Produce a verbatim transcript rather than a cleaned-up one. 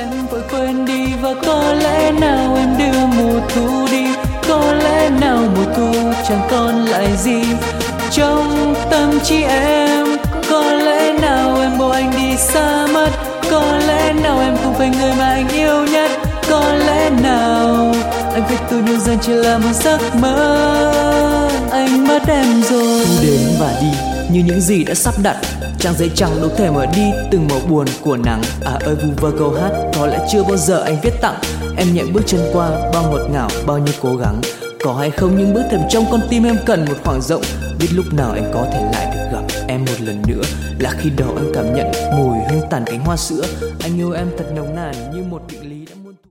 em vội quên đi, và có lẽ nào em đưa mùa thu đi, có lẽ nào mùa thu chẳng còn lại gì trong tâm trí em. Có lẽ nào em bỏ anh đi xa mất, có lẽ nào em không phải người mà anh yêu nhất, có lẽ nào anh phải tôi đơn giản chỉ là một giấc mơ, anh mất em rồi. Thu đến và đi như những gì đã sắp đặt, trang giấy trắng đâu thể mở đi từng màu buồn của nắng. À ơi vu vơ câu hát có lẽ chưa bao giờ anh viết tặng em, nhẹ bước chân qua bao ngọt ngào bao nhiêu cố gắng. Có hay không những bước thầm trong con tim em cần một khoảng rộng, biết lúc nào anh có thể lại được gặp em một lần nữa, là khi đó anh cảm nhận mùi hương tàn cánh hoa sữa. Anh yêu em thật nồng nàn như